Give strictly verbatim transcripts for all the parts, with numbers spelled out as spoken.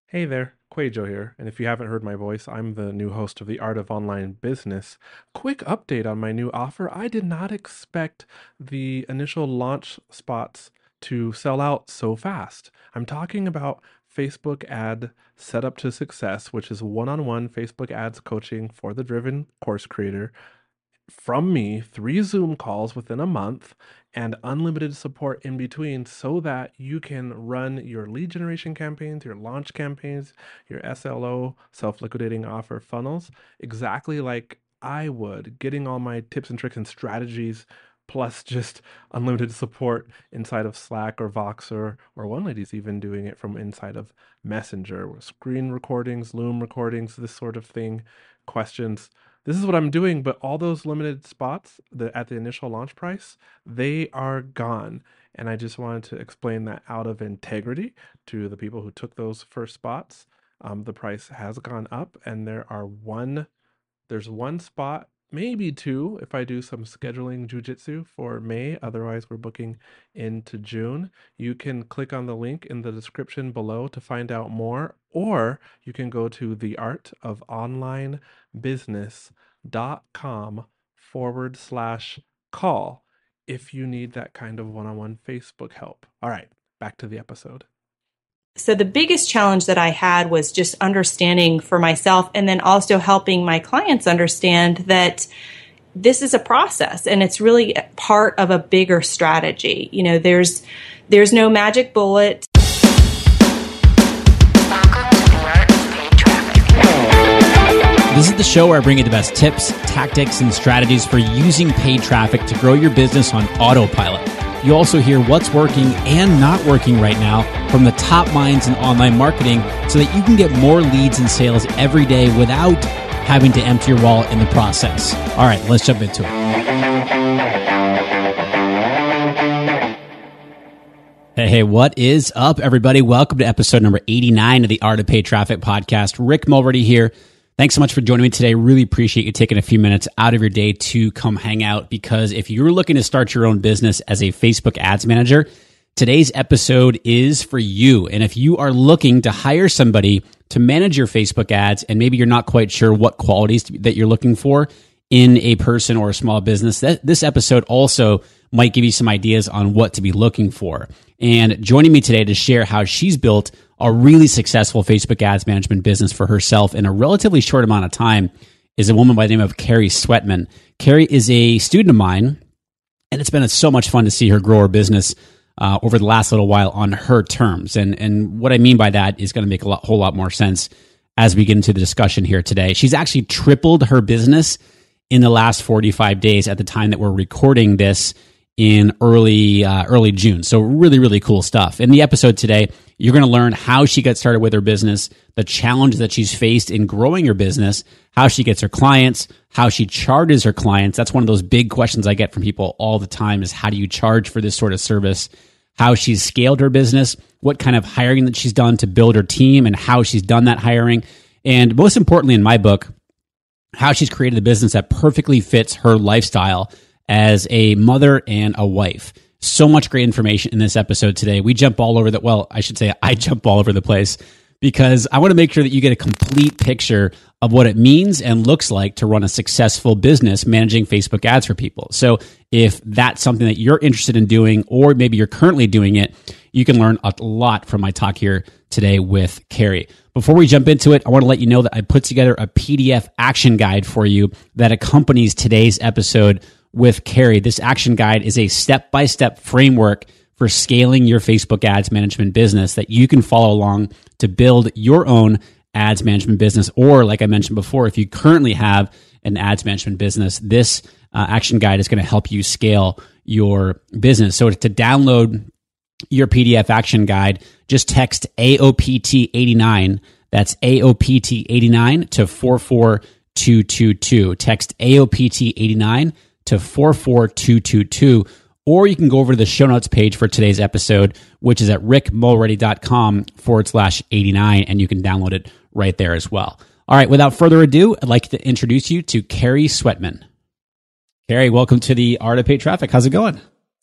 Hey there, Quajo here, and if you haven't heard my voice, I'm the new host of The Art of Online Business. Quick update on my new offer. I did not expect the initial launch spots to sell out so fast. I'm talking about Facebook ad setup to success, which is one-on-one Facebook ads coaching for the driven course creator from me, three Zoom calls within a month, and unlimited support in between so that you can run your lead generation campaigns, your launch campaigns, your S L O, self liquidating offer funnels, exactly like I would, getting all my tips and tricks and strategies. Plus, just unlimited support inside of Slack or Voxer, or one lady's even doing it from inside of Messenger, screen recordings, Loom recordings, this sort of thing, questions. This is what I'm doing, but all those limited spots the, at the initial launch price, they are gone. And I just wanted to explain that out of integrity to the people who took those first spots. Um, the price has gone up, and there are one, there's one spot, maybe two, if I do some scheduling jujitsu for May. Otherwise, we're booking into June. You can click on the link in the description below to find out more, or you can go to the art of online business dot com forward slash call if you need that kind of one-on-one Facebook help. All right, back to the episode. So the biggest challenge that I had was just understanding for myself, and then also helping my clients understand that this is a process and it's really part of a bigger strategy. You know, there's there's no magic bullet. This is the show where I bring you the best tips, tactics, and strategies for using paid traffic to grow your business on autopilot. You also hear what's working and not working right now from the top minds in online marketing so that you can get more leads and sales every day without having to empty your wallet in the process. All right, let's jump into it. Hey, hey, what is up, everybody? Welcome to episode number eighty-nine of the Art of Paid Traffic podcast. Rick Mulready here. Thanks so much for joining me today. Really appreciate you taking a few minutes out of your day to come hang out, because if you're looking to start your own business as a Facebook ads manager, today's episode is for you. And if you are looking to hire somebody to manage your Facebook ads and maybe you're not quite sure what qualities that you're looking for in a person or a small business, that this episode also might give you some ideas on what to be looking for. And joining me today to share how she's built a really successful Facebook ads management business for herself in a relatively short amount of time is a woman by the name of Carrie Sweatman. Carrie is a student of mine, and it's been so much fun to see her grow her business uh, over the last little while on her terms. And and what I mean by that is going to make a lot, whole lot more sense as we get into the discussion here today. She's actually tripled her business in the last forty-five days at the time that we're recording this in early uh, early June. So really, really cool stuff. In the episode today, you're going to learn how she got started with her business, the challenge that she's faced in growing her business, how she gets her clients, how she charges her clients. That's one of those big questions I get from people all the time is, how do you charge for this sort of service? How she's scaled her business, what kind of hiring that she's done to build her team, and how she's done that hiring. And most importantly, in my book, how she's created a business that perfectly fits her lifestyle as a mother and a wife. So much great information in this episode today. We jump all over the, well, I should say I jump all over the place, because I want to make sure that you get a complete picture of what it means and looks like to run a successful business managing Facebook ads for people. So if that's something that you're interested in doing, or maybe you're currently doing it, you can learn a lot from my talk here today with Carrie. Before we jump into it, I want to let you know that I put together a P D F action guide for you that accompanies today's episode with Carrie. This action guide is a step-by-step framework for scaling your Facebook ads management business that you can follow along to build your own ads management business. Or, like I mentioned before, if you currently have an ads management business, this uh, action guide is going to help you scale your business. So to download your P D F action guide, just text A O P T eighty-nine. That's A O P T eighty-nine to four four two two two. Text A O P T eighty-nine to four four two two two, or you can go over to the show notes page for today's episode, which is at rickmulready.com forward slash 89, and you can download it right there as well. All right, without further ado, I'd like to introduce you to Carrie Sweatman. Carrie, welcome to the Art of Paid Traffic. How's it going?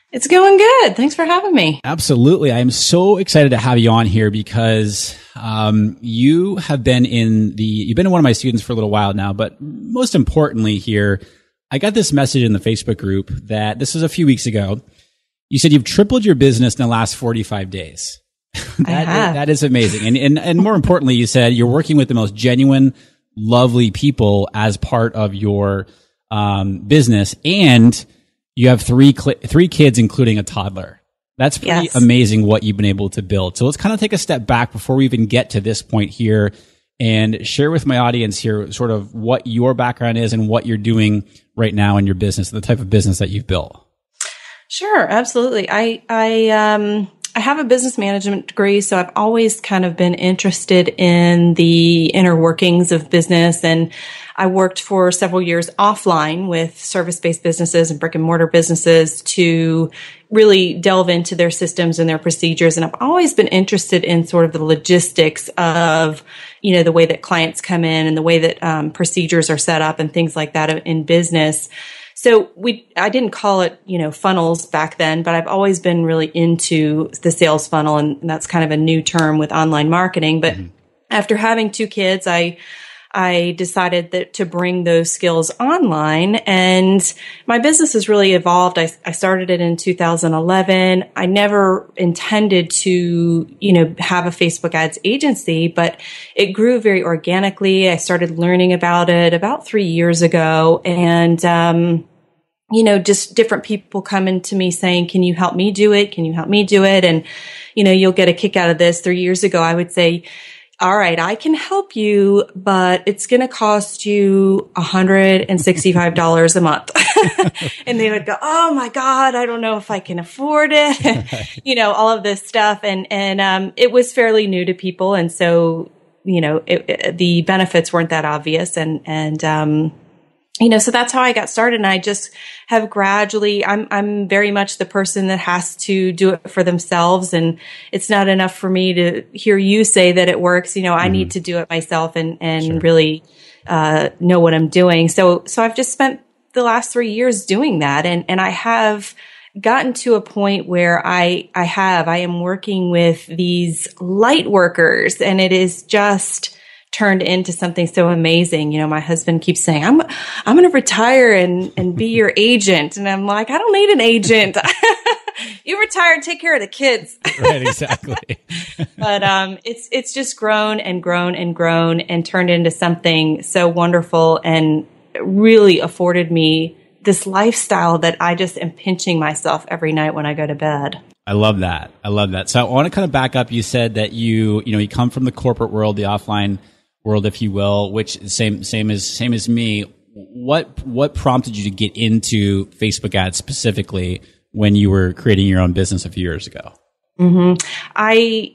It's going good. Thanks for having me. Absolutely. I am so excited to have you on here because um, you have been in the, you've been one of my students for a little while now, but most importantly here, I got this message in the Facebook group that this was a few weeks ago. You said you've tripled your business in the last forty-five days. that, I have. That is amazing. And, and, and more importantly, you said you're working with the most genuine, lovely people as part of your um, business, and you have three cl- three kids, including a toddler. That's pretty Yes. amazing what you've been able to build. So let's kind of take a step back before we even get to this point here and share with my audience here sort of what your background is and what you're doing right now in your business, the type of business that you've built. Sure, absolutely. I I um I have a business management degree, so I've always kind of been interested in the inner workings of business. And I worked for several years offline with service-based businesses and brick and mortar businesses to really delve into their systems and their procedures. And I've always been interested in sort of the logistics of, you know, the way that clients come in and the way that um, procedures are set up and things like that in business. So we, I didn't call it, you know, funnels back then, but I've always been really into the sales funnel, and that's kind of a new term with online marketing. But mm-hmm. after having two kids, I, I decided that to bring those skills online, and my business has really evolved. I, I started it in two thousand eleven. I never intended to, you know, have a Facebook ads agency, but it grew very organically. I started learning about it about three years ago, and, um, you know, just different people coming to me saying, can you help me do it? Can you help me do it? And, you know, you'll get a kick out of this. Three years ago, I would say, all right, I can help you, but it's going to cost you one hundred sixty-five dollars a month. And they would go, oh my God, I don't know if I can afford it. You know, all of this stuff. And, and, um, it was fairly new to people. And so, you know, it, it, the benefits weren't that obvious. And, and, um, you know, so that's how I got started. And I just have gradually, I'm, I'm very much the person that has to do it for themselves. And it's not enough for me to hear you say that it works. You know, I mm-hmm. need to do it myself and, and sure. really, uh, know what I'm doing. So, so I've just spent the last three years doing that. And, and I have gotten to a point where I, I have, I am working with these light workers, and it is just turned into something so amazing. You know, my husband keeps saying, I'm, I'm going to retire and, and be your agent. And I'm like, I don't need an agent. You retire and take care of the kids. Right. Exactly. But, um, it's, it's just grown and grown and grown and turned into something so wonderful, and really afforded me this lifestyle that I just am pinching myself every night when I go to bed. I love that. I love that. So I want to kind of back up. You said that you, you know, you come from the corporate world, the offline world, if you will, which is same, same as, same as me. What, what prompted you to get into Facebook ads specifically when you were creating your own business a few years ago? Mm-hmm. I,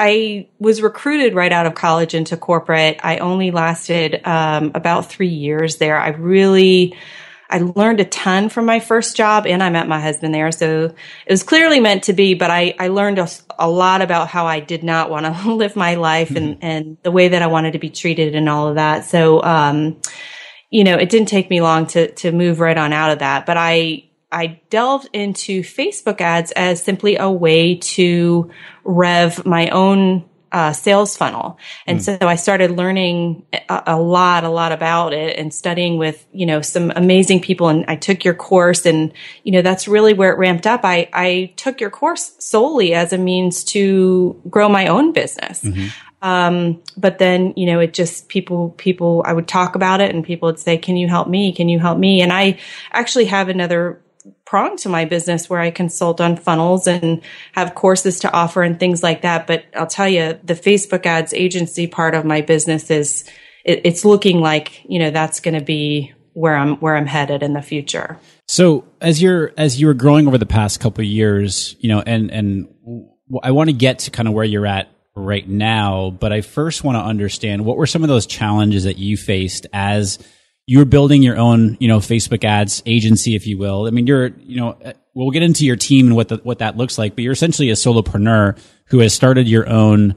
I was recruited right out of college into corporate. I only lasted, um, about three years there. I really, I learned a ton from my first job, and I met my husband there. So it was clearly meant to be, but I, I learned a, a lot about how I did not want to live my life and, and the way that I wanted to be treated and all of that. So, um, you know, it didn't take me long to, to move right on out of that, but I, I delved into Facebook ads as simply a way to rev my own Uh, sales funnel. And mm. so I started learning a, a lot, a lot about it and studying with, you know, some amazing people. And I took your course, and, you know, that's really where it ramped up. I, I took your course solely as a means to grow my own business. Mm-hmm. Um, but then, you know, it just people, people, I would talk about it and people would say, can you help me? Can you help me? And I actually have another prong to my business where I consult on funnels and have courses to offer and things like that. But I'll tell you, the Facebook ads agency part of my business is, it, it's looking like, you know, that's going to be where I'm, where I'm headed in the future. So as you're, as you were growing over the past couple of years, you know, and, and I want to get to kind of where you're at right now, but I first want to understand, what were some of those challenges that you faced as you were building your own, you know, Facebook ads agency, if you will? I mean, you're, you know, we'll get into your team and what the, what that looks like, but you're essentially a solopreneur who has started your own.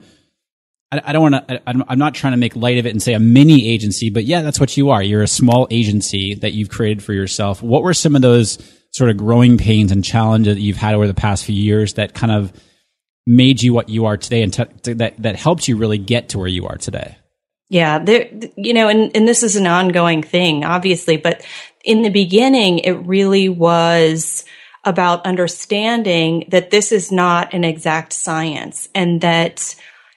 I, I don't want to, I'm not trying to make light of it and say a mini agency, but yeah, that's what you are. You're a small agency that you've created for yourself. What were some of those, sort of growing pains and challenges that you've had over the past few years that kind of made you what you are today, and t- that that helped you really get to where you are today? Yeah, there, you know, and, and this is an ongoing thing, obviously, but in the beginning, it really was about understanding that this is not an exact science and that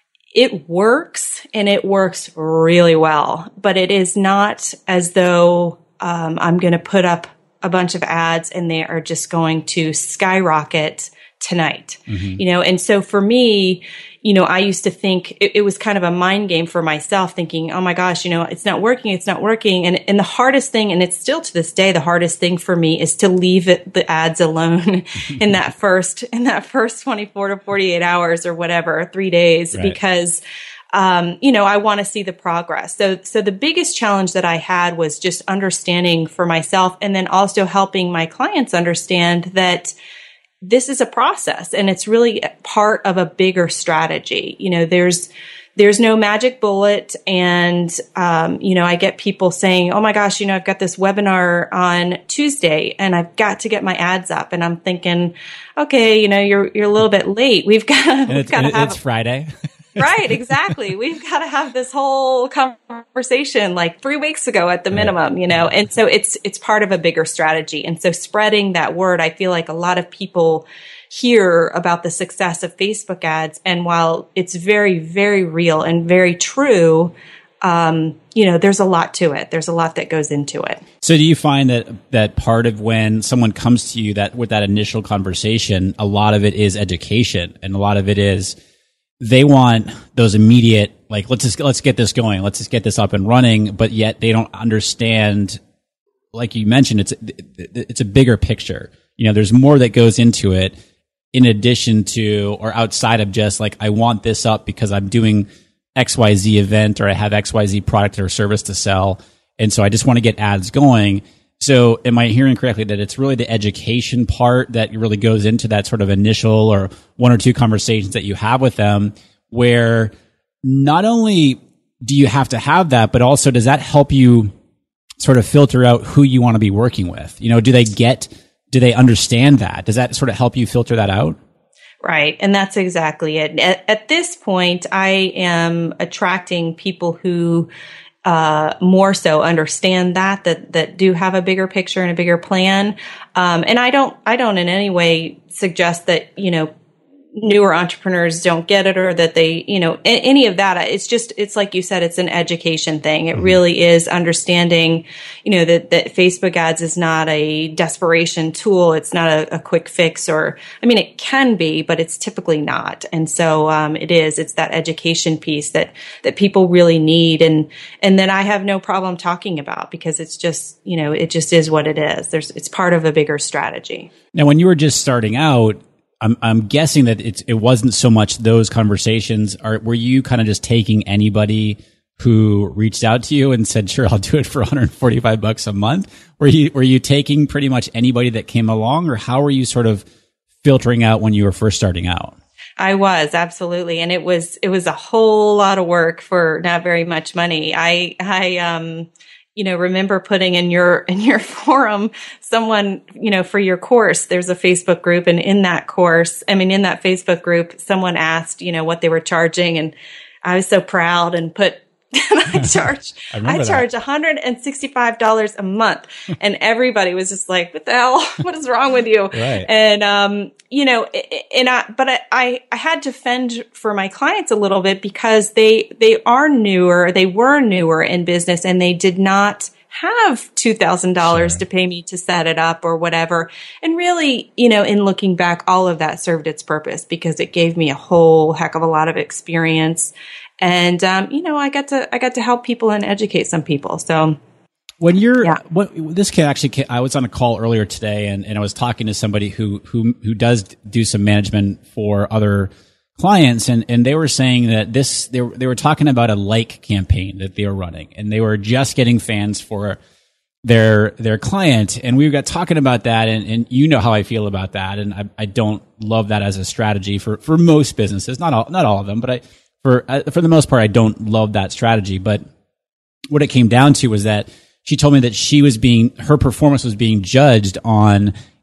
it works and it works really well, but it is not as though um, I'm going to put up a bunch of ads and they are just going to skyrocket tonight, mm-hmm. you know? And so for me, you know, I used to think it, it was kind of a mind game for myself, thinking, oh my gosh, you know, it's not working, it's not working. And, and the hardest thing, and it's still to this day, the hardest thing for me is to leave it, the ads alone in that first, in that first twenty-four to forty-eight hours or whatever, three days, right. because, um, you know, I want to see the progress. So, so the biggest challenge that I had was just understanding for myself, and then also helping my clients understand that this is a process and it's really part of a bigger strategy. You know, there's, there's no magic bullet. And, um, you know, I get people saying, oh my gosh, you know, I've got this webinar on Tuesday and I've got to get my ads up. And I'm thinking, okay, you know, you're, you're a little bit late. We've got, we've got to have it's a, Friday. Right, exactly. We've got to have this whole conversation like three weeks ago at the minimum, you know, and so it's, it's part of a bigger strategy. And so spreading that word, I feel like a lot of people hear about the success of Facebook ads. And while it's very, very real and very true, um, you know, there's a lot to it. There's a lot that goes into it. So do you find that, that part of when someone comes to you that with that initial conversation, a lot of it is education and a lot of it is, they want those immediate, like, let's just, let's get this going. Let's just get this up and running. But yet they don't understand, like you mentioned, it's, it's a bigger picture. You know, there's more that goes into it in addition to, or outside of just like, I want this up because I'm doing X Y Z event or I have X Y Z product or service to sell. And so I just want to get ads going. So am I hearing correctly that it's really the education part that really goes into that sort of initial or one or two conversations that you have with them, where not only do you have to have that, but also does that help you sort of filter out who you want to be working with? You know, do they get, do they understand that? Does that sort of help you filter that out? Right. And that's exactly it. At, at this point, I am attracting people who Uh, more so understand that, that, that do have a bigger picture and a bigger plan. Um, and I don't, I don't in any way suggest that, you know, newer entrepreneurs don't get it or that they, you know, a- any of that. It's just, it's like you said, it's an education thing. It mm-hmm. really is understanding, you know, that, that Facebook ads is not a desperation tool. It's not a, a quick fix, or, I mean, it can be, but it's typically not. And so, um, it is, it's that education piece that, that people really need. And, and then I have no problem talking about, because it's just, you know, it just is what it is. There's, it's part of a bigger strategy. Now, when you were just starting out, I'm, I'm guessing that it's, it wasn't so much those conversations. Are, were you kind of just taking anybody who reached out to you and said, sure, I'll do it for one hundred forty-five bucks a month? Were you, were you taking pretty much anybody that came along, or how were you sort of filtering out when you were first starting out? I was, absolutely. And it was, it was a whole lot of work for not very much money. I, I, um, you know, remember putting in your, in your forum, someone, you know, for your course, there's a Facebook group, and in that course, I mean, in that Facebook group, someone asked, you know, what they were charging, and I was so proud and put, I charge, I, I charge one hundred sixty-five dollars a month. And everybody was just like, what the hell? What is wrong with you? Right. And, um, you know, and I, but I, I had to fend for my clients a little bit, because they, they are newer, they were newer in business, and they did not have two thousand dollars sure. to pay me to set it up or whatever. And really, you know, in looking back, all of that served its purpose, because it gave me a whole heck of a lot of experience. And, um, you know, I got to, I got to help people and educate some people. So when you're, yeah. what, this can actually, I was on a call earlier today, and, and I was talking to somebody who, who, who does do some management for other clients. And, and they were saying that this, they were, they were talking about a like campaign that they were running, and they were just getting fans for their, their client. And we got talking about that. And, and you know how I feel about that. And I, I don't love that as a strategy for, for most businesses, not all, not all of them, but I, For uh, for the most part, I don't love that strategy. But what it came down to was that she told me that she was being, her performance was being judged on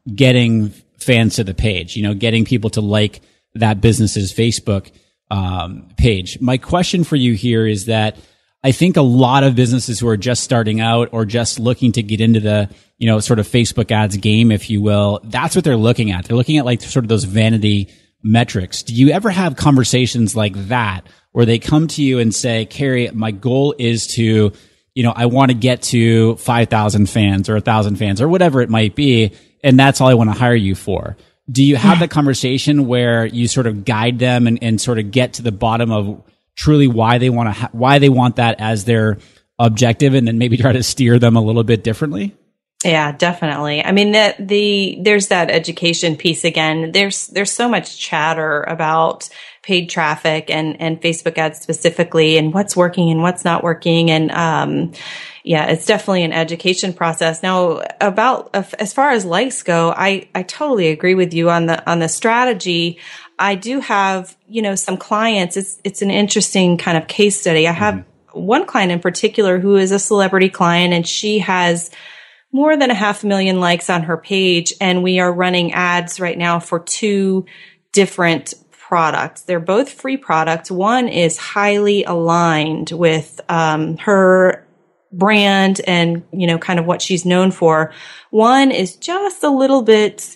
getting fans to the page, you know, getting people to like that business's Facebook um, page. My question for you here is that I think a lot of businesses who are just starting out or just looking to get into the, you know, sort of Facebook ads game, if you will, that's what they're looking at. They're looking at like sort of those vanity metrics. Do you ever have conversations like that where they come to you and say, Carrie, my goal is to, you know, I want to get to five thousand fans or one thousand fans or whatever it might be, and that's all I want to hire you for? Do you have that conversation where you sort of guide them and, and sort of get to the bottom of truly why they want to, ha- why they want that as their objective, and then maybe try to steer them a little bit differently? Yeah, definitely. I mean, that the there's that education piece again. There's there's so much chatter about paid traffic and and Facebook ads specifically, and what's working and what's not working. And um, yeah, it's definitely an education process. Now, about as far as likes go, I I totally agree with you on the on the strategy. I do have, you know, some clients. It's it's an interesting kind of case study. I have mm-hmm. one client in particular who is a celebrity client, and she has more than a half million likes on her page. And we are running ads right now for two different products. They're both free products. One is highly aligned with um, her brand and, you know, kind of what she's known for. One is just a little bit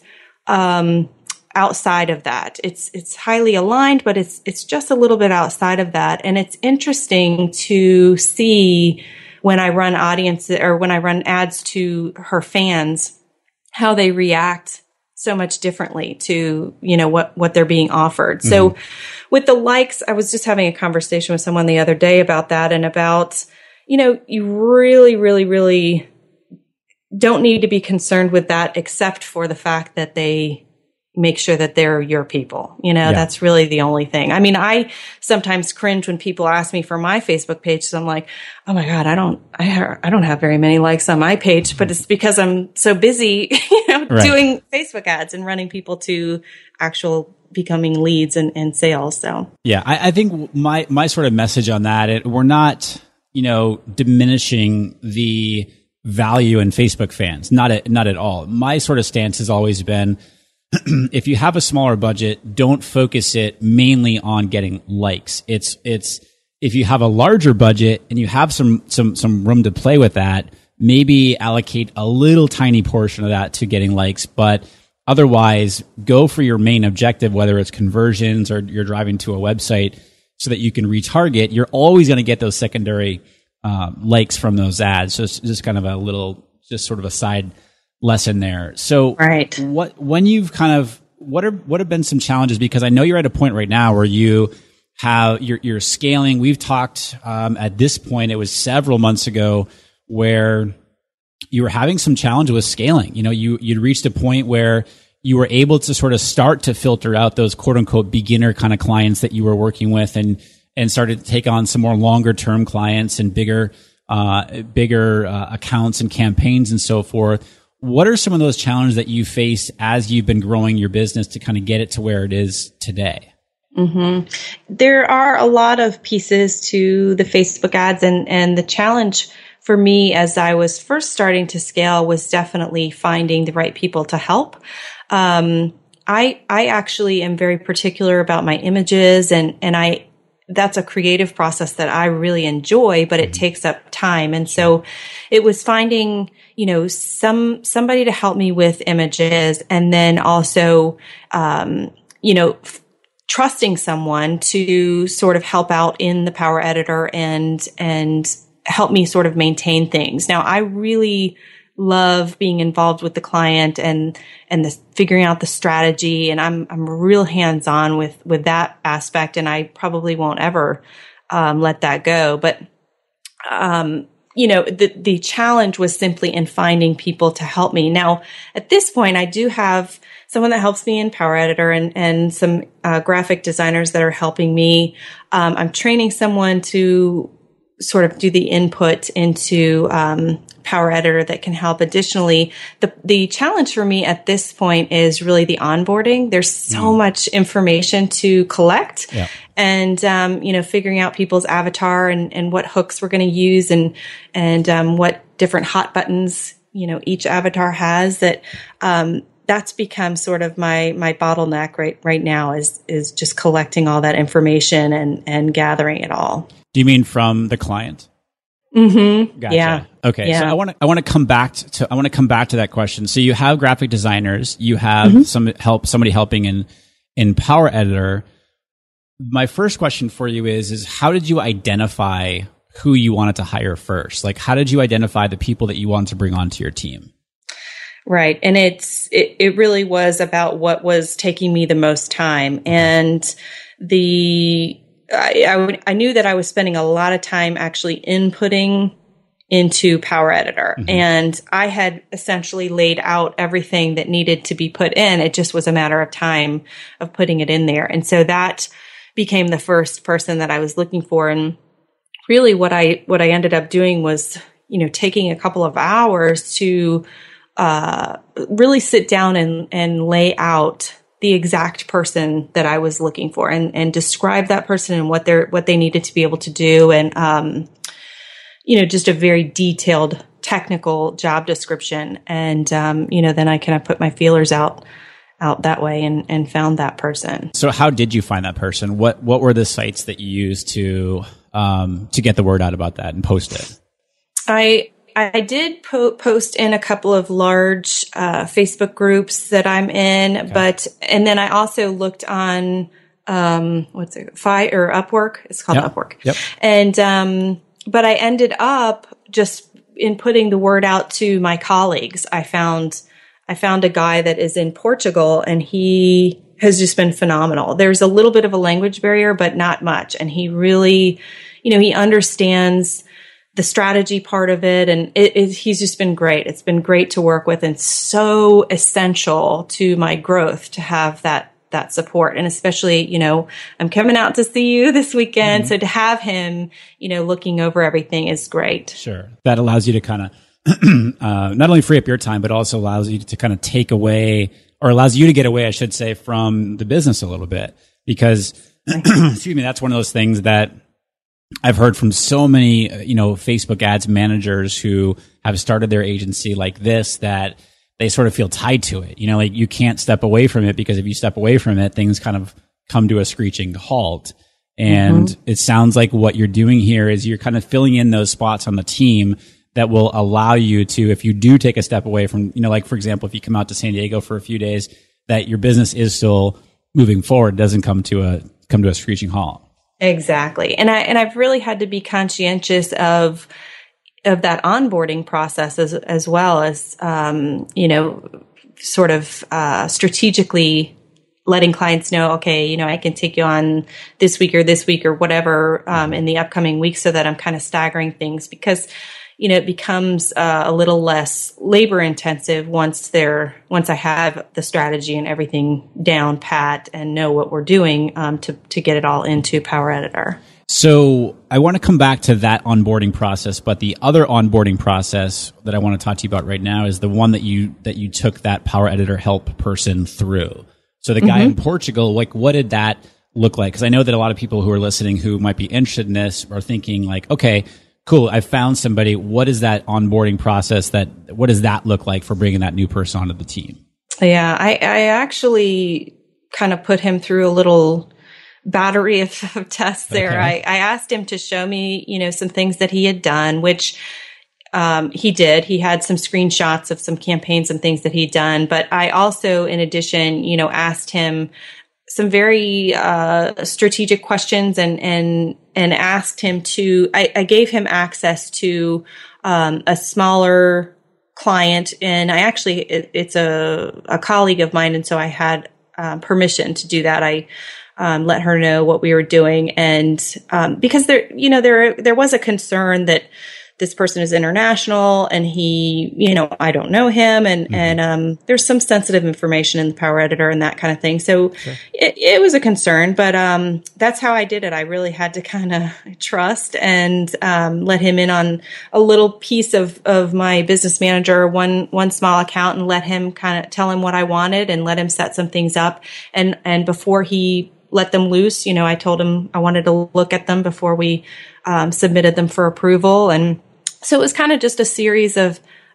um, outside of that. It's it's highly aligned, but it's it's just a little bit outside of that. And it's interesting to see when I run audience or when I run ads to her fans, how they react so much differently to, you know, what, what they're being offered. Mm-hmm. So with the likes, I was just having a conversation with someone the other day about that and about, you know, you really, really, really don't need to be concerned with that except for the fact that they make sure that they're your people. You know, yeah. That's really the only thing. I mean, I sometimes cringe when people ask me for my Facebook page. So I'm like, oh my God, I don't, I, ha- I don't have very many likes on my page, but it's because I'm so busy, you know, right. doing Facebook ads and running people to actual becoming leads and, and sales. So yeah, I, I think my, my sort of message on that, it, we're not, you know, diminishing the value in Facebook fans. Not at, not at all. My sort of stance has always been, if you have a smaller budget, don't focus it mainly on getting likes. It's, it's, if you have a larger budget and you have some, some, some room to play with that, maybe allocate a little tiny portion of that to getting likes, but otherwise go for your main objective, whether it's conversions or you're driving to a website so that you can retarget. You're always going to get those secondary, uh, likes from those ads. So it's just kind of a little, just sort of a side lesson there. So right. what, when you've kind of, what are, what have been some challenges? Because I know you're at a point right now where you have, you're, you're scaling. We've talked, um, at this point, it was several months ago where you were having some challenge with scaling. You know, you, you'd reached a point where you were able to sort of start to filter out those quote unquote beginner kind of clients that you were working with and, and started to take on some more longer term clients and bigger, uh, bigger, uh, accounts and campaigns and so forth. What are some of those challenges that you face as you've been growing your business to kind of get it to where it is today? Mm-hmm. There are a lot of pieces to the Facebook ads, and, and the challenge for me as I was first starting to scale was definitely finding the right people to help. Um, I, I actually am very particular about my images, and, and I, that's a creative process that I really enjoy, but it takes up time. And so it was finding, you know, some, somebody to help me with images, and then also, um, you know, f- trusting someone to sort of help out in the Power Editor and, and help me sort of maintain things. Now, I really love being involved with the client and, and the figuring out the strategy. And I'm, I'm real hands on with, with that aspect. And I probably won't ever, um, let that go. But, um, you know, the, the challenge was simply in finding people to help me. Now, at this point, I do have someone that helps me in Power Editor and, and some, uh, graphic designers that are helping me. Um, I'm training someone to sort of do the input into, um, Power Editor that can help. Additionally, the the challenge for me at this point is really the onboarding. There's so mm. much information to collect, yeah. and um, you know, figuring out people's avatar and, and what hooks we're going to use, and and um, what different hot buttons you know each avatar has. That um, that's become sort of my my bottleneck right right now is is just collecting all that information and and gathering it all. Do you mean from the client? Mm-hmm. Gotcha. Yeah. Okay. Yeah. So I want to I want to come back to I want to come back to that question. So you have graphic designers, you have mm-hmm. some help somebody helping in in Power Editor. My first question for you is is how did you identify who you wanted to hire first? Like, how did you identify the people that you wanted to bring onto your team? Right. And it's, it, it really was about what was taking me the most time. And the, I, I, would, I knew that I was spending a lot of time actually inputting into Power Editor. Mm-hmm. And I had essentially laid out everything that needed to be put in. It just was a matter of time of putting it in there. And so that became the first person that I was looking for. And really what I, what I ended up doing was, you know, taking a couple of hours to, uh, really sit down and, and lay out the exact person that I was looking for and, and describe that person and what they're, what they needed to be able to do. And, um, you know, just a very detailed technical job description. And, um, you know, then I kind of put my feelers out out that way and, and found that person. So how did you find that person? What what were the sites that you used to um, to get the word out about that and post it? I I did po- post in a couple of large uh, Facebook groups that I'm in, okay. but and then I also looked on um, what's it, Fi or Upwork? It's called yep. Upwork. Yep. And um, but I ended up just in putting the word out to my colleagues. I found. I found a guy that is in Portugal and he has just been phenomenal. There's a little bit of a language barrier, but not much. And he really, you know, he understands the strategy part of it. And it, it, he's just been great. It's been great to work with and so essential to my growth to have that, that support. And especially, you know, I'm coming out to see you this weekend. Mm-hmm. So to have him, you know, looking over everything is great. Sure. That allows you to kind of, uh, not only free up your time, but also allows you to kind of take away, or allows you to get away, I should say, from the business a little bit. Because, excuse me, that's one of those things that I've heard from so many, uh, you know, Facebook ads managers who have started their agency like this, that they sort of feel tied to it. You know, like you can't step away from it, because if you step away from it, things kind of come to a screeching halt. And mm-hmm. it sounds like what you're doing here is you're kind of filling in those spots on the team that will allow you to, if you do take a step away from, you know, like, for example, if you come out to San Diego for a few days, that your business is still moving forward, doesn't come to a, come to a screeching halt. Exactly. And I, and I've really had to be conscientious of, of that onboarding process as, as well as, um, you know, sort of, uh, strategically letting clients know, okay, you know, I can take you on this week or this week or whatever, um, in the upcoming weeks, so that I'm kind of staggering things, because, you know, it becomes uh, a little less labor intensive once they're, once I have the strategy and everything down pat and know what we're doing, um, to, to get it all into Power Editor. So I want to come back to that onboarding process, but the other onboarding process that I want to talk to you about right now is the one that you, that you took that Power Editor help person through. So the guy mm-hmm. in Portugal, like, what did that look like? Because I know that a lot of people who are listening who might be interested in this are thinking like, okay, cool, I found somebody. What is that onboarding process? That what does that look like for bringing that new person onto the team? Yeah, I, I actually kind of put him through a little battery of, of tests there. Okay. I, I asked him to show me, you know, some things that he had done, which um, he did. He had some screenshots of some campaigns and things that he'd done. But I also, in addition, you know, asked him some very uh, strategic questions and and and asked him to. I, I gave him access to um, a smaller client, and I actually it, it's a a colleague of mine, and so I had uh, permission to do that. I um, let her know what we were doing, and um, because there, you know, there there was a concern that this person is international and he, you know, I don't know him. And, mm-hmm. and, um, there's some sensitive information in the Power Editor and that kind of thing. So sure. it, it was a concern, but, um, that's how I did it. I really had to kind of trust and, um, let him in on a little piece of, of my business manager, one, one small account, and let him kind of tell him what I wanted and let him set some things up. And, and before he let them loose, you know, I told him I wanted to look at them before we, um, submitted them for approval. And so it was kind of just a series of, of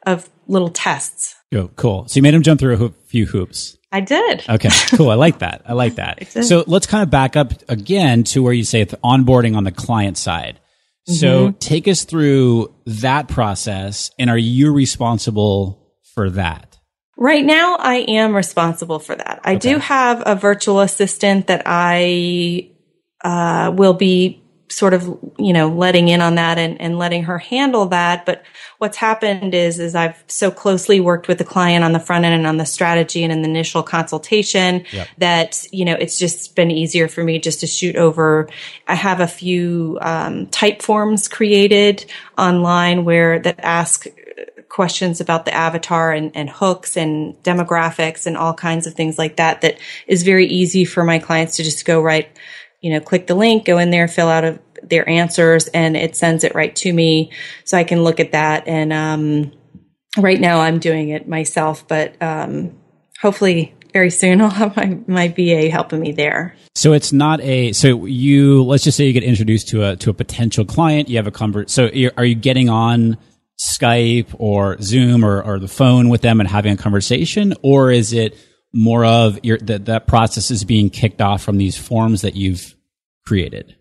little tests. Oh, cool. So you made them jump through a hoop, few hoops. I did. Okay, cool. I like that. I like that. So let's kind of back up again to where you say it's onboarding on the client side. So mm-hmm. take us through that process, and are you responsible for that? Right now, I am responsible for that. I okay. do have a virtual assistant that I uh, will be sort of, you know, letting in on that and, and letting her handle that. But what's happened is, is I've so closely worked with the client on the front end and on the strategy and in the initial consultation yep. that, you know, it's just been easier for me just to shoot over. I have a few um, type forms created online where that ask questions about the avatar and, and hooks and demographics and all kinds of things like that, that is very easy for my clients to just go right, you know, click the link, go in there, fill out a, their answers, and it sends it right to me so I can look at that. And um, right now I'm doing it myself, but um, hopefully very soon I'll have my, my V A helping me there. So it's not a, so you, let's just say you get introduced to a, to a potential client, you have a convert. So you're, are you getting on Skype or Zoom or, or the phone with them and having a conversation? Or is it more of your, that, that process is being kicked off from these forms that you've created?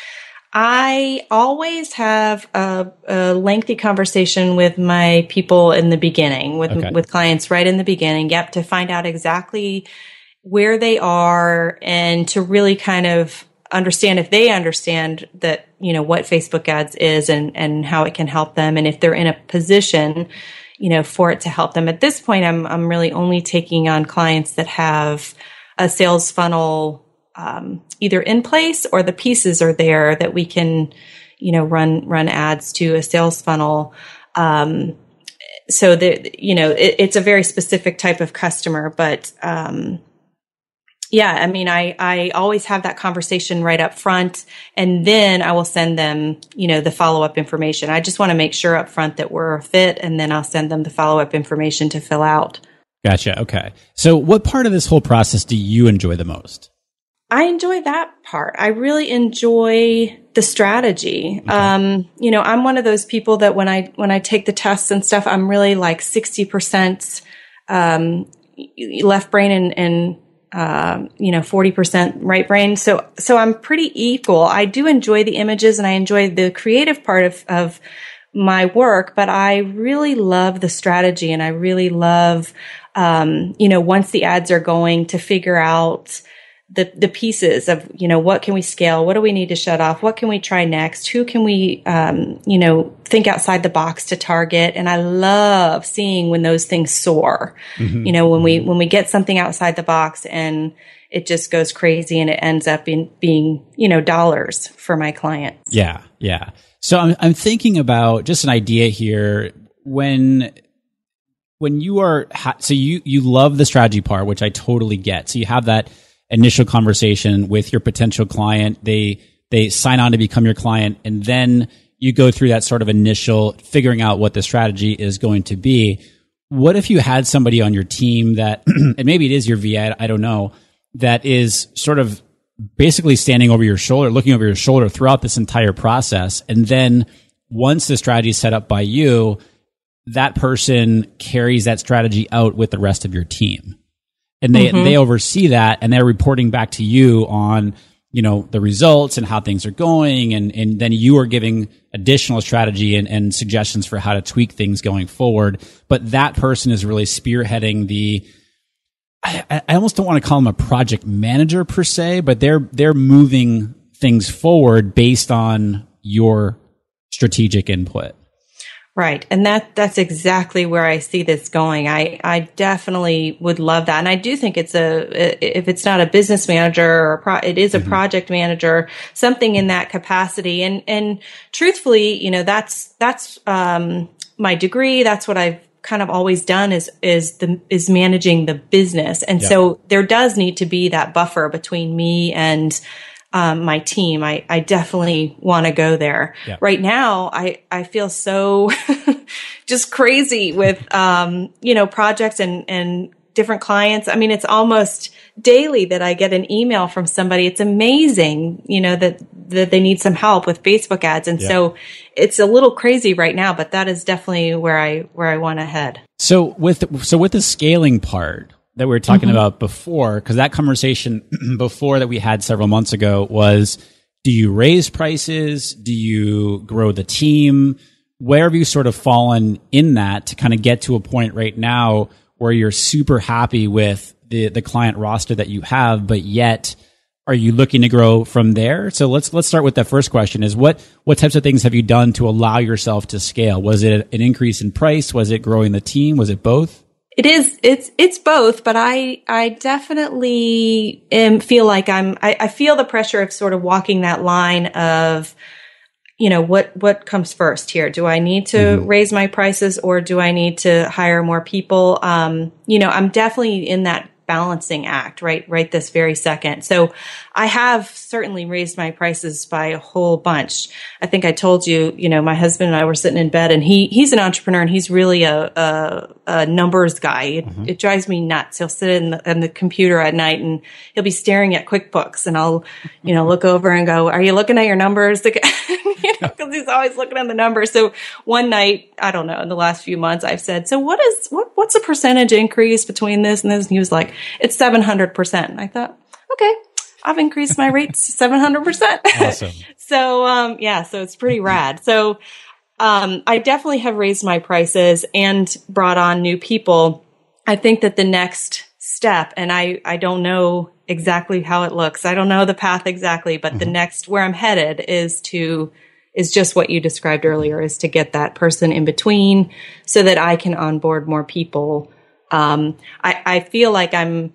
I always have a, a lengthy conversation with my people in the beginning, with okay. with clients right in the beginning, yep, to find out exactly where they are and to really kind of understand if they understand that, you know, what Facebook ads is and, and how it can help them. And if they're in a position, you know, for it to help them. At this point, I'm, I'm really only taking on clients that have a sales funnel Um, either in place or the pieces are there that we can, you know, run, run ads to a sales funnel. Um, so that, you know, it, it's a very specific type of customer, but, um, yeah, I mean, I, I always have that conversation right up front, and then I will send them, you know, the follow-up information. I just want to make sure up front that we're a fit, and then I'll send them the follow-up information to fill out. Gotcha. Okay. So what part of this whole process do you enjoy the most? I enjoy that part. I really enjoy the strategy. Okay. Um, you know, I'm one of those people that when I, when I take the tests and stuff, I'm really like sixty percent, um, left brain and, and, uh, you know, forty percent right brain. So, so I'm pretty equal. I do enjoy the images and I enjoy the creative part of, of my work, but I really love the strategy, and I really love, um, you know, once the ads are going, to figure out the, the pieces of, you know, what can we scale? What do we need to shut off? What can we try next? Who can we, um, you know, think outside the box to target? And I love seeing when those things soar, mm-hmm. you know, when we, when we get something outside the box and it just goes crazy and it ends up in being, you know, dollars for my clients. Yeah. Yeah. So I'm, I'm thinking about just an idea here. When, when you are, ha- so you, you love the strategy part, which I totally get. So you have that initial conversation with your potential client. They, they sign on to become your client, and then you go through that sort of initial figuring out what the strategy is going to be. What if you had somebody on your team that, and maybe it is your V A, I don't know, that is sort of basically standing over your shoulder, looking over your shoulder throughout this entire process. And then once the strategy is set up by you, that person carries that strategy out with the rest of your team. And they, mm-hmm. they oversee that, and they're reporting back to you on, you know, the results and how things are going. And, and then you are giving additional strategy and, and suggestions for how to tweak things going forward. But that person is really spearheading the, I, I almost don't want to call them a project manager per se, but they're, they're moving things forward based on your strategic input. Right. And that, that's exactly where I see this going. I, I definitely would love that. And I do think it's a, if it's not a business manager or a pro, it is a mm-hmm. project manager, something in that capacity. And, and truthfully, you know, that's, that's, um, my degree. That's what I've kind of always done is, is the, is managing the business. And yeah. so there does need to be that buffer between me and, Um, my team. I, I definitely want to go there. Yeah. Right now, I, I feel so just crazy with, um, you know, projects and, and different clients. I mean, it's almost daily that I get an email from somebody. It's amazing, you know, that, that they need some help with Facebook ads. And yeah. so it's a little crazy right now, but that is definitely where I, where I want to head. So with, so with the scaling part that we were talking mm-hmm. about before, because that conversation before that we had several months ago was, do you raise prices? Do you grow the team? Where have you sort of fallen in that to kind of get to a point right now where you're super happy with the, the client roster that you have, but yet are you looking to grow from there? So let's, let's start with that first question is what, what types of things have you done to allow yourself to scale? Was it an increase in price? Was it growing the team? Was it both? It is, it's, it's both, but I, I definitely am, feel like I'm, I, I feel the pressure of sort of walking that line of, you know, what, what comes first here? Do I need to mm-hmm. raise my prices or do I need to hire more people? Um, you know, I'm definitely in that balancing act right, right this very second. So I have certainly raised my prices by a whole bunch. I think I told you, you know, my husband and I were sitting in bed and he, he's an entrepreneur and he's really a, a, a numbers guy. It, mm-hmm. it drives me nuts. He'll sit in the, in the computer at night and he'll be staring at QuickBooks and I'll, you know, look over and go, are you looking at your numbers? You know, because he's always looking at the numbers. So one night, I don't know, in the last few months, I've said, so what is, what, what's the percentage increase between this and this? And he was like, it's seven hundred percent. And I thought, okay, I've increased my rates seven hundred percent. Awesome. So, um, yeah, so it's pretty rad. So, um, I definitely have raised my prices and brought on new people. I think that the next step, and I, I don't know exactly how it looks. I don't know the path exactly, but mm-hmm. the next where I'm headed is to, is just what you described earlier, is to get that person in between so that I can onboard more people. Um, I, I feel like I'm,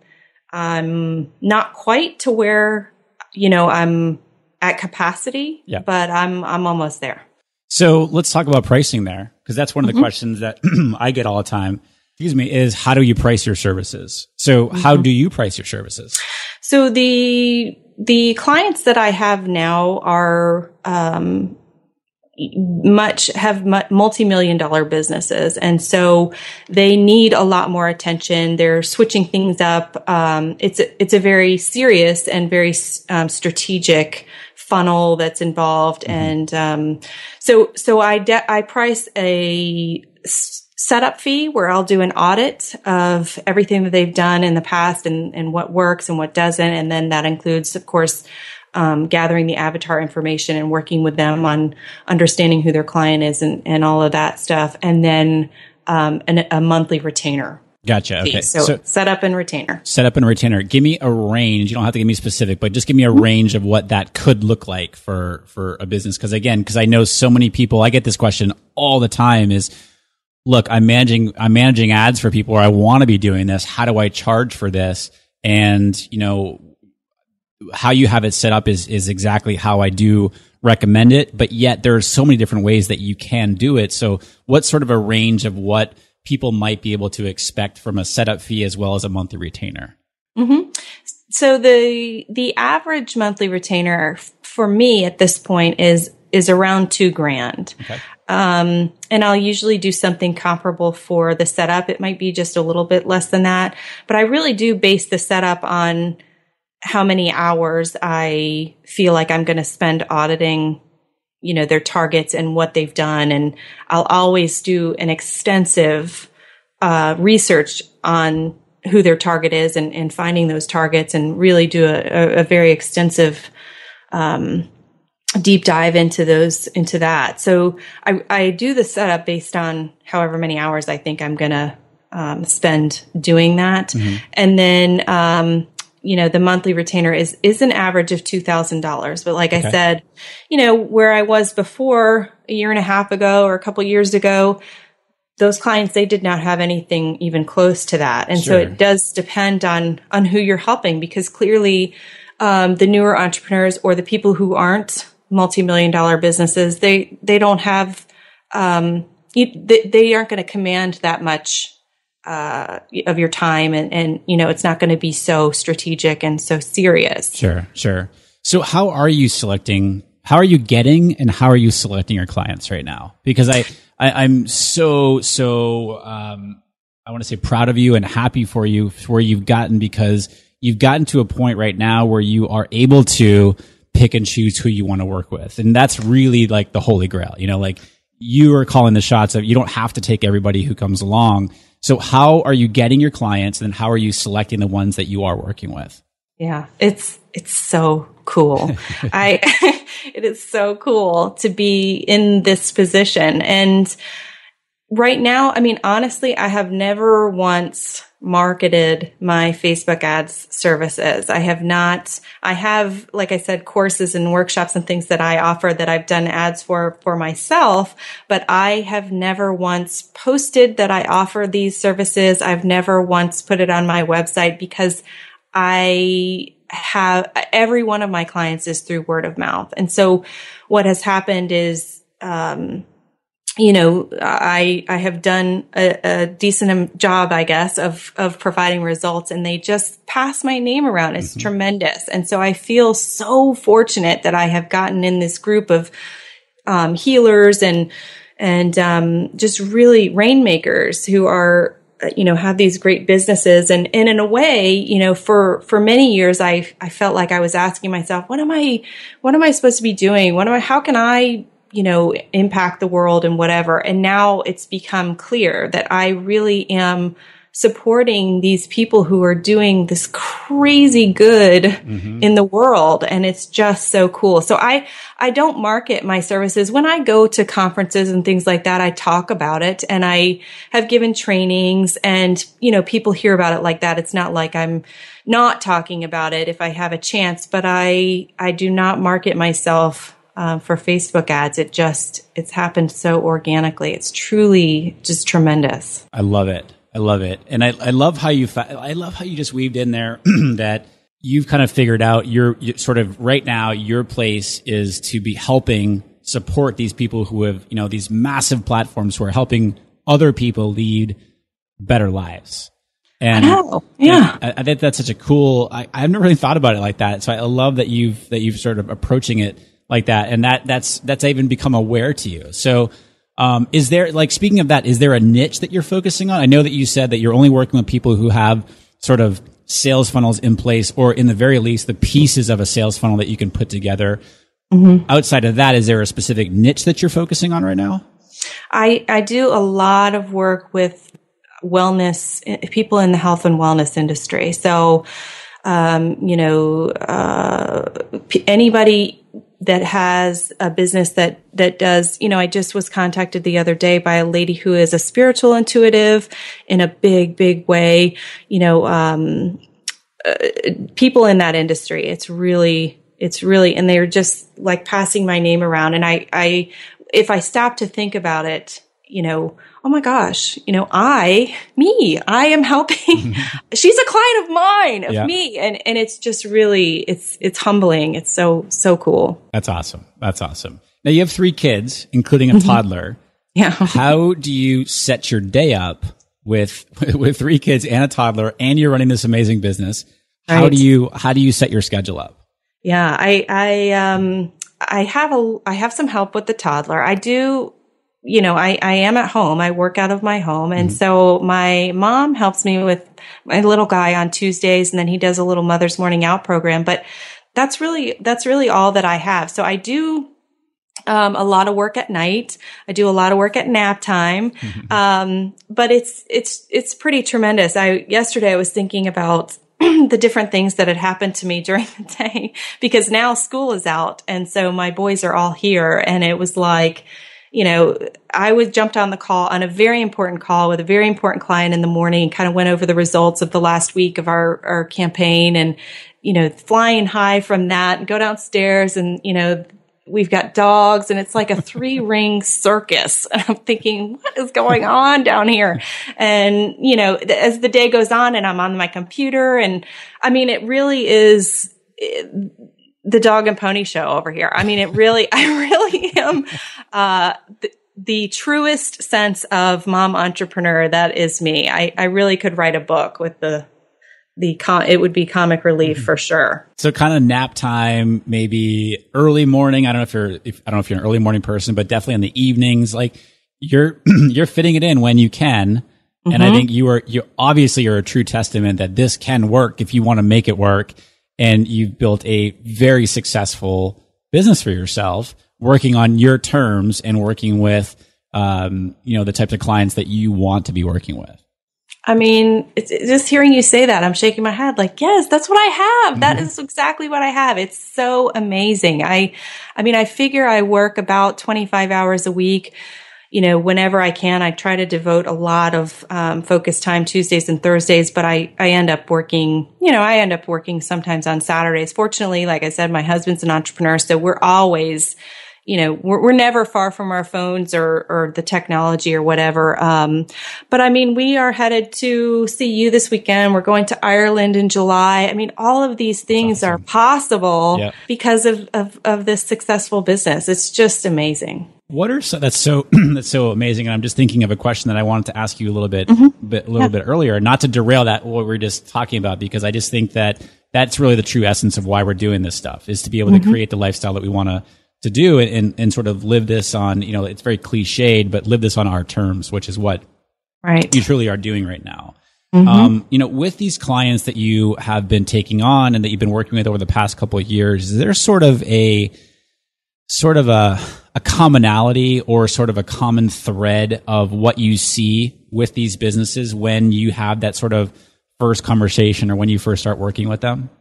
I'm not quite to where, you know, I'm at capacity, yeah. but I'm, I'm almost there. So let's talk about pricing there, because that's one of the mm-hmm. questions that I get all the time. Excuse me, is how do you price your services? So mm-hmm. how do you price your services? So the, the clients that I have now are, um, much have multi-million dollar businesses. And so they need a lot more attention. They're switching things up. Um, it's a, it's a very serious and very um, strategic funnel that's involved. Mm-hmm. And, um, so, so I, de- I price a setup fee where I'll do an audit of everything that they've done in the past and, and what works and what doesn't. And then that includes, of course, Um, gathering the avatar information and working with them on understanding who their client is and, and all of that stuff. And then, um, an, a monthly retainer. Gotcha. Okay. So, so set up and retainer. Set up and retainer. Give me a range. You don't have to give me specific, but just give me a range of what that could look like for, for a business. Cause again, cause I know so many people, I get this question all the time is, look, I'm managing, I'm managing ads for people, or I want to be doing this. How do I charge for this? And, you know, how you have it set up is, is exactly how I do recommend it, but yet there are so many different ways that you can do it. So what's sort of a range of what people might be able to expect from a setup fee as well as a monthly retainer? Mm-hmm. So the, the average monthly retainer for me at this point is, is around two grand. Okay. Um, and I'll usually do something comparable for the setup. It might be just a little bit less than that, but I really do base the setup on how many hours I feel like I'm going to spend auditing, you know, their targets and what they've done. And I'll always do an extensive, uh, research on who their target is and, and finding those targets and really do a, a very extensive, um, deep dive into those, into that. So I, I do the setup based on however many hours I think I'm going to, um, spend doing that. Mm-hmm. And then, um, you know, the monthly retainer is, is an average of two thousand dollars. But like okay. I said, you know, where I was before a year and a half ago or a couple years ago, those clients, they did not have anything even close to that. And sure. so it does depend on, on who you're helping, because clearly, um, the newer entrepreneurs or the people who aren't multi-million dollar businesses, they, they don't have, um, you, they, they aren't going to command that much uh, of your time. And, and, you know, it's not going to be so strategic and so serious. Sure, sure. So how are you selecting, how are you getting and how are you selecting your clients right now? Because I, I I'm so, so, um, I want to say proud of you and happy for you for where you've gotten, because you've gotten to a point right now where you are able to pick and choose who you want to work with. And that's really like the holy grail, you know, like you are calling the shots of, you don't have to take everybody who comes along. So how are you getting your clients, and how are you selecting the ones that you are working with? Yeah, it's, it's so cool. I, it is so cool to be in this position. And right now, I mean, honestly, I have never once marketed my Facebook ads services. I have not, I have, like I said, courses and workshops and things that I offer that I've done ads for, for myself, but I have never once posted that I offer these services. I've never once put it on my website, because I have, every one of my clients is through word of mouth. And so what has happened is, um, you know, I, I have done a, a decent job, I guess, of, of providing results, and they just pass my name around. It's mm-hmm. tremendous. And so I feel so fortunate that I have gotten in this group of, um, healers and, and, um, just really rainmakers who are, you know, have these great businesses. And, and in a way, you know, for, for many years, I, I felt like I was asking myself, what am I, what am I supposed to be doing? What am I, how can I, you know, impact the world and whatever. And now it's become clear that I really am supporting these people who are doing this crazy good mm-hmm. in the world. And it's just so cool. So I, I don't market my services. When I go to conferences and things like that, I talk about it, and I have given trainings, and, you know, people hear about it like that. It's not like I'm not talking about it if I have a chance, but I, I do not market myself Uh, for Facebook ads. It just, it's happened so organically. It's truly just tremendous. I love it. I love it. And I, I love how you, fa- I love how you just weaved in there that you've kind of figured out your, your sort of right now, your place is to be helping support these people who have, you know, these massive platforms who are helping other people lead better lives. And I know. Yeah. I, I think that's such a cool, I, I've never really thought about it like that. So I love that you've, that you've sort of approaching it like that. And that, that's, that's even become aware to you. So, um, is there, like, speaking of that, is there a niche that you're focusing on? I know that you said that you're only working with people who have sort of sales funnels in place, or in the very least, the pieces of a sales funnel that you can put together. Mm-hmm. Outside of that, is there a specific niche that you're focusing on right now? I, I do a lot of work with wellness, people in the health and wellness industry. So, um, you know, uh, anybody that has a business that, that does, you know, I just was contacted the other day by a lady who is a spiritual intuitive in a big, big way, you know, um, uh, people in that industry. It's really, it's really, and they're just like passing my name around. And I, I, if I stop to think about it, you know, oh my gosh, you know, I, me, I am helping. She's a client of mine, of yeah. me. And, and it's just really, it's, it's humbling. It's so, so cool. That's awesome. That's awesome. Now you have three kids, including a mm-hmm. toddler. Yeah. How do you set your day up with, with three kids and a toddler, and you're running this amazing business? How right. do you, how do you set your schedule up? Yeah. I, I, um, I have a, I have some help with the toddler. I do, you know, I, I am at home. I work out of my home. And mm-hmm. so my mom helps me with my little guy on Tuesdays, and then he does a little Mother's Morning Out program. But that's really, that's really all that I have. So I do, um, a lot of work at night. I do a lot of work at nap time. Mm-hmm. Um, but it's, it's, it's pretty tremendous. I, yesterday I was thinking about the different things that had happened to me during the day, because now school is out. And so my boys are all here, and it was like, you know, I was jumped on the call on a very important call with a very important client in the morning, and kind of went over the results of the last week of our, our campaign, and, you know, flying high from that, and go downstairs, and, you know, we've got dogs, and it's like a three ring circus. And I'm thinking, what is going on down here? And, you know, as the day goes on, and I'm on my computer, and I mean, it really is it, the dog and pony show over here. I mean, it really, I really am, uh, the, the truest sense of mom entrepreneur. That is me. I, I really could write a book with the, the, com- it would be comic relief mm-hmm. for sure. So kind of nap time, maybe early morning. I don't know if you're, if, I don't know if you're an early morning person, but definitely in the evenings, like you're, you're fitting it in when you can. Mm-hmm. And I think you are, you obviously are a true testament that this can work if you want to make it work. And you've built a very successful business for yourself, working on your terms and working with, um, you know, the types of clients that you want to be working with. I mean, it's, it's just hearing you say that, I'm shaking my head like, yes, that's what I have. Mm-hmm. That is exactly what I have. It's so amazing. I, I mean, I figure I work about twenty-five hours a week. You know, whenever I can, I try to devote a lot of um, focus time Tuesdays and Thursdays, but I, I end up working, you know, I end up working sometimes on Saturdays. Fortunately, like I said, my husband's an entrepreneur, so we're always, you know, we're, we're never far from our phones or, or the technology or whatever. Um, but I mean, we are headed to see you this weekend. We're going to Ireland in July. I mean, all of these things awesome. Are possible yep. because of, of, of this successful business. It's just amazing. What are so that's so that's so amazing, and I'm just thinking of a question that I wanted to ask you a little bit, mm-hmm. bit a little yeah. bit earlier, not to derail that what we we're just talking about, because I just think that that's really the true essence of why we're doing this stuff, is to be able mm-hmm. to create the lifestyle that we want to to do, and, and and sort of live this on, you know, it's very cliched, but live this on our terms, which is what right. you truly are doing right now. Mm-hmm. Um, you know, with these clients that you have been taking on and that you've been working with over the past couple of years, is there sort of a sort of a a commonality or sort of a common thread of what you see with these businesses when you have that sort of first conversation or when you first start working with them?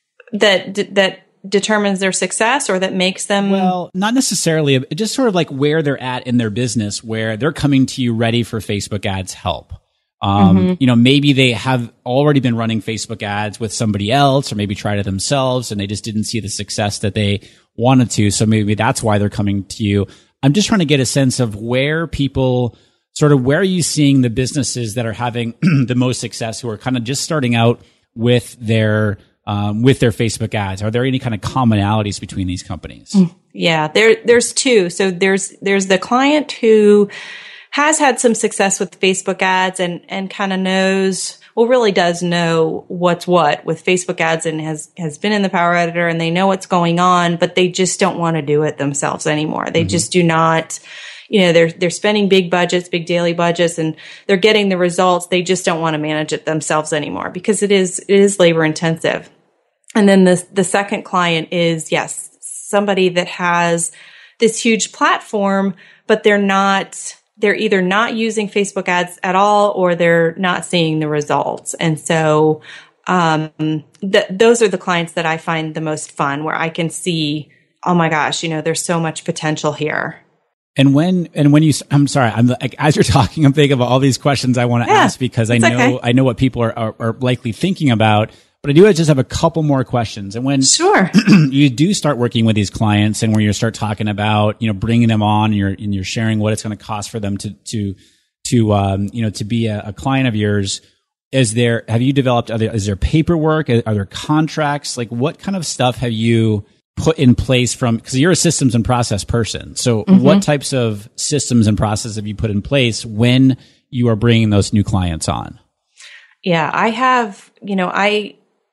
That that determines their success, or that makes them... Well, not necessarily. Just sort of like where they're at in their business, where they're coming to you ready for Facebook ads help. Um, mm-hmm. You know, maybe they have already been running Facebook ads with somebody else, or maybe tried it themselves and they just didn't see the success that they wanted to. So maybe that's why they're coming to you. I'm just trying to get a sense of where people sort of, where are you seeing the businesses that are having the most success, who are kind of just starting out with their, um, with their Facebook ads? Are there any kind of commonalities between these companies? Yeah, there, there's two. So there's, there's the client who has had some success with Facebook ads and, and kind of knows, well, really does know what's what with Facebook ads, and has, has been in the Power Editor, and they know what's going on, but they just don't want to do it themselves anymore. They mm-hmm. just do not, you know, they're, they're spending big budgets, big daily budgets, and they're getting the results. They just don't want to manage it themselves anymore because it is, it is labor intensive. And then the, the second client is, yes, somebody that has this huge platform, but they're not, they're either not using Facebook ads at all, or they're not seeing the results. And so, um, th- those are the clients that I find the most fun, where I can see, oh my gosh, you know, there's so much potential here. And when, and when you, I'm sorry, I'm like, as you're talking, I'm thinking of all these questions I want to yeah, ask, because I know, okay. I know what people are, are, are likely thinking about. But I do just have a couple more questions. And when sure. you do start working with these clients, and where you start talking about, you know, bringing them on, and you're, and you're sharing what it's going to cost for them to, to, to, um, you know, to be a, a client of yours, is there, have you developed, are there, is there paperwork? Are there contracts? Like, what kind of stuff have you put in place from, because you're a systems and process person. So mm-hmm. what types of systems and processes have you put in place when you are bringing those new clients on? Yeah, I have, you know, I,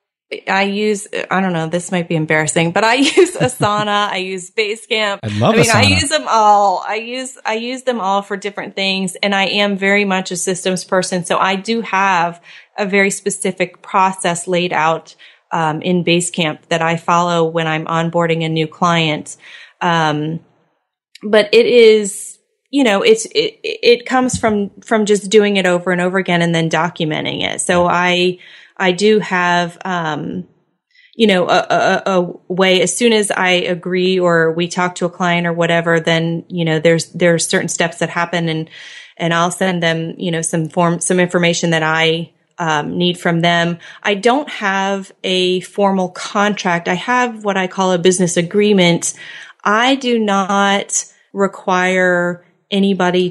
I use, I don't know, this might be embarrassing, but I use Asana, I use Basecamp. I love I mean, Asana. I use them all. I use, I use them all for different things. And I am very much a systems person. So I do have a very specific process laid out, um, in Basecamp that I follow when I'm onboarding a new client. Um, but it is, you know, it's, it, it comes from, from just doing it over and over again and then documenting it. So I, I do have, um, you know, a, a, a way, as soon as I agree or we talk to a client or whatever, then, you know, there's, there's certain steps that happen, and, and I'll send them, you know, some form, some information that I, um, need from them. I don't have a formal contract. I have what I call a business agreement. I do not require anybody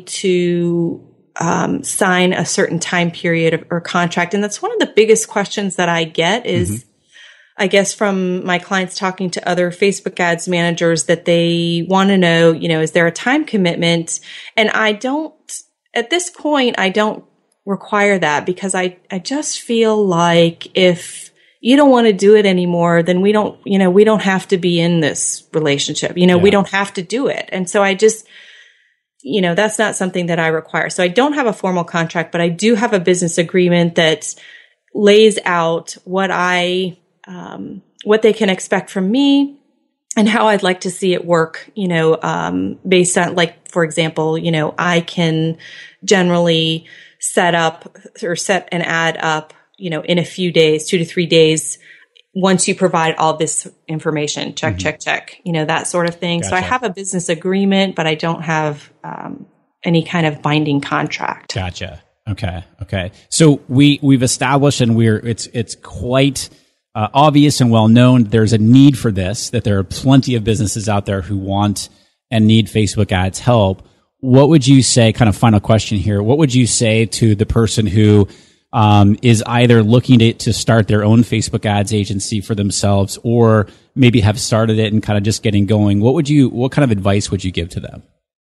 to Um, sign a certain time period of, or contract. And that's one of the biggest questions that I get is, mm-hmm. I guess from my clients talking to other Facebook ads managers, that they want to know, you know, is there a time commitment? And I don't, at this point, I don't require that, because I, I just feel like if you don't want to do it anymore, then we don't, you know, we don't have to be in this relationship. You know, yeah. we don't have to do it. And so I just, you know, that's not something that I require. So I don't have a formal contract, but I do have a business agreement that lays out what I, um, what they can expect from me and how I'd like to see it work, you know, um, based on, like, for example, you know, I can generally set up or set an ad up, you know, in a few days, two to three days, once you provide all this information, check, mm-hmm. check, check, you know, that sort of thing. Gotcha. So I have a business agreement, but I don't have um, any kind of binding contract. Gotcha. Okay. Okay. So we, we've established, and we're, it's, it's quite uh, obvious and well known. There's a need for this, that there are plenty of businesses out there who want and need Facebook ads help. What would you say, kind of final question here, what would you say to the person who Um, is either looking to, to start their own Facebook ads agency for themselves, or maybe have started it and kind of just getting going? What would you, what kind of advice would you give to them?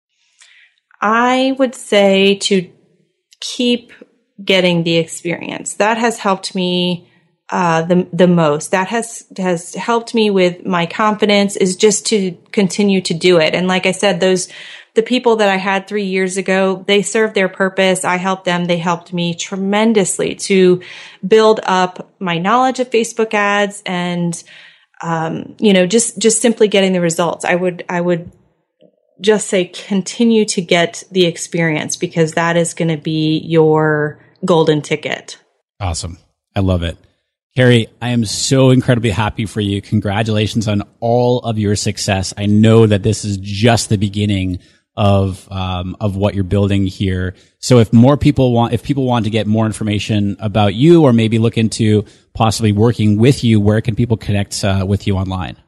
I would say to keep getting the experience. That has helped me uh, the the most. That has has helped me with my confidence, is just to continue to do it. And like I said, those the people that I had three years ago, they served their purpose. I helped them. They helped me tremendously to build up my knowledge of Facebook ads and, um, you know, just, just simply getting the results. I would, I would just say continue to get the experience, because that is going to be your golden ticket. Awesome. I love it. Carrie, I am so incredibly happy for you. Congratulations on all of your success. I know that this is just the beginning of um, of what you're building here. So if more people want, if people want to get more information about you, or maybe look into possibly working with you, where can people connect uh, with you online?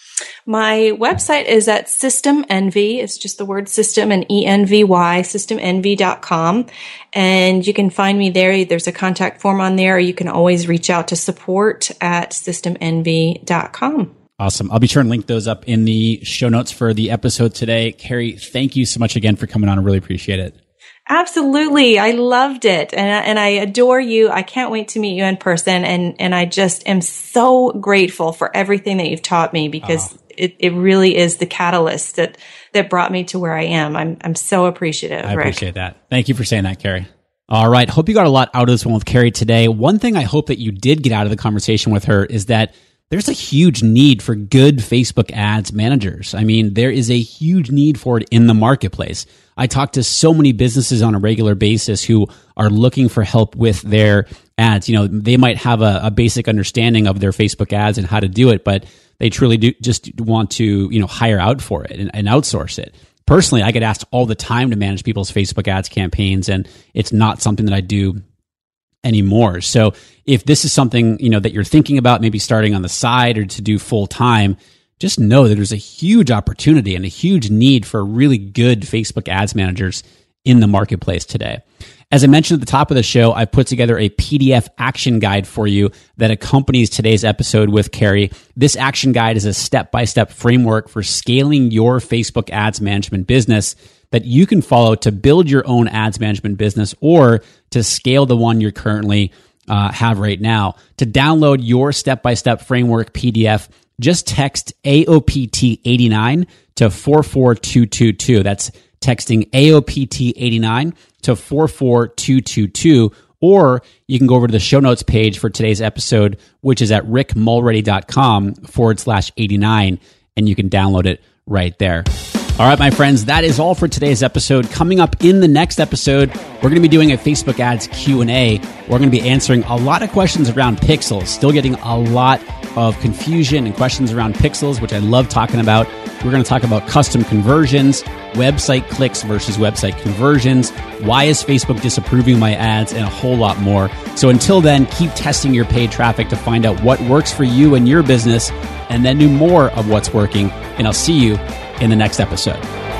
My website is at System Envy. It's just the word system and E N V Y, system envy dot com. And you can find me there. There's a contact form on there. Or you can always reach out to support at system envy dot com. Awesome. I'll be sure and link those up in the show notes for the episode today. Carrie, thank you so much again for coming on. I really appreciate it. Absolutely. I loved it. And, and I adore you. I can't wait to meet you in person. And, and I just am so grateful for everything that you've taught me, because oh. it, it really is the catalyst that, that brought me to where I am. I'm, I'm so appreciative. I Rick. appreciate that. Thank you for saying that, Carrie. All right. Hope you got a lot out of this one with Carrie today. One thing I hope that you did get out of the conversation with her is that there's a huge need for good Facebook ads managers. I mean, there is a huge need for it in the marketplace. I talk to so many businesses on a regular basis who are looking for help with their ads. You know, they might have a, a basic understanding of their Facebook ads and how to do it, but they truly do just want to, you know, hire out for it and, and outsource it. Personally, I get asked all the time to manage people's Facebook ads campaigns, and it's not something that I do anymore. So if this is something, you know, that you're thinking about maybe starting on the side or to do full time, just know that there's a huge opportunity and a huge need for really good Facebook ads managers in the marketplace today. As I mentioned at the top of the show, I put together a P D F action guide for you that accompanies today's episode with Carrie. This action guide is a step-by-step framework for scaling your Facebook ads management business that you can follow to build your own ads management business, or to scale the one you're currently uh, have right now. To download your step-by-step framework P D F, just text A O P T eighty-nine to four four two two two. That's texting A O P T eighty-nine to four four two two two. Or you can go over to the show notes page for today's episode, which is at rickmulready.com forward slash 89, and you can download it right there. All right, my friends, that is all for today's episode. Coming up in the next episode, we're going to be doing a Facebook ads Q and A. We're going to be answering a lot of questions around pixels. Still getting a lot of confusion and questions around pixels, which I love talking about. We're going to talk about custom conversions, website clicks versus website conversions, why is Facebook disapproving my ads, and a whole lot more. So until then, keep testing your paid traffic to find out what works for you and your business, and then do more of what's working. And I'll see you in the next episode.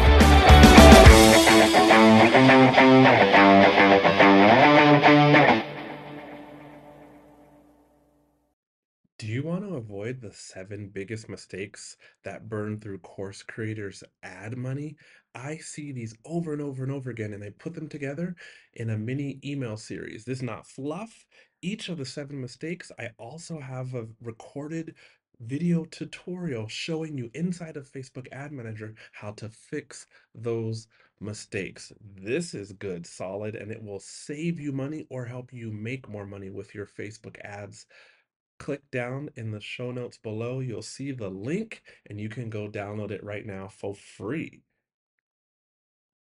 Do you want to avoid the seven biggest mistakes that burn through course creators' ad money? I see these over and over and over again, and I put them together in a mini email series. This is not fluff. Each of the seven mistakes, I also have a recorded video tutorial showing you inside of Facebook Ad Manager how to fix those mistakes. This is good, solid, and it will save you money or help you make more money with your Facebook ads. Click down in the show notes below. You'll see the link and you can go download it right now for free.